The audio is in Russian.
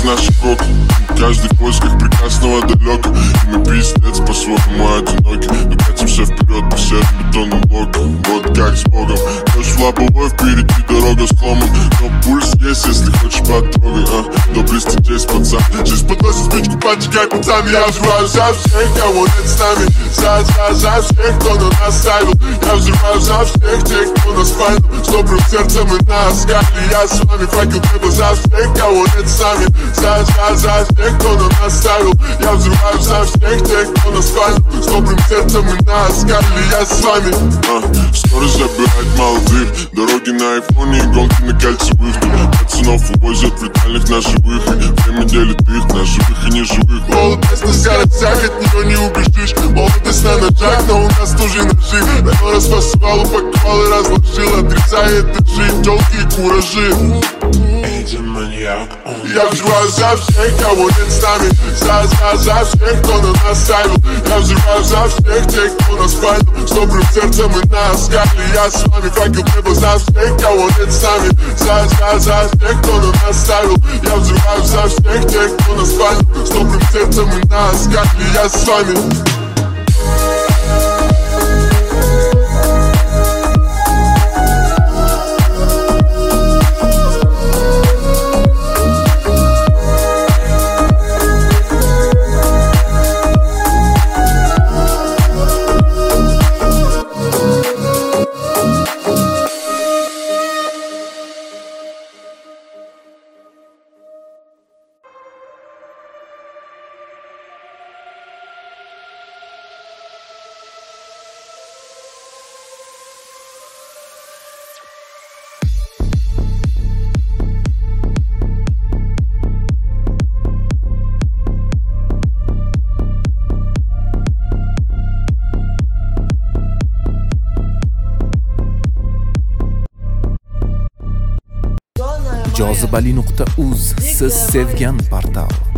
из наших окон. Каждый в поисках прекрасного далека, и мы пиздец по-своему одиноки. Но катимся вперед по серым бетонным блокам. Вот как с Богом. Дождь в лобовой, впереди дорога сломан. Но пульс есть, если хочешь потрогай. Добрый здесь, пацан. Жизнь подносит спичку, поджигай, пацан. Я взрываю за всех, кого нет с нами. За всех, кто на нас ставил. Я взрываю за всех тех, кто нас фанил. С добрым сердцем и на скале. Я с вами, факел небо за всех, кого нет с нами. За всех, кто на нас ставил. Я взрываю за всех тех, кто нас фанил. С добрым сердцем и на скале. Я с вами. Скорость забирает молодых. Дороги на айфоне и гонки на кольцевых. Пацанов увозят в витальных на живых. Время делит их на живых и неживых. Молодость на скоростях, от нее не убежишь. Молодость на ножах, но у нас тоже ножи. Но распасывал, упаковал и разложил. Отрицает дыши, телки и куражи. Я взрываю за всех, кого нет с нами. За всех, кто на нас ставил. Я взрываю за всех тех, кто нас фанил. С добрым сердцем и на скале. Я с вами, факел небо за всех, кого нет с нами. За всех, кто на нас ставил. Я взрываю за всех тех, кто нас фанил. С добрым сердцем и на скале. Я с вами. Jozibali.uz siz sevgan portal.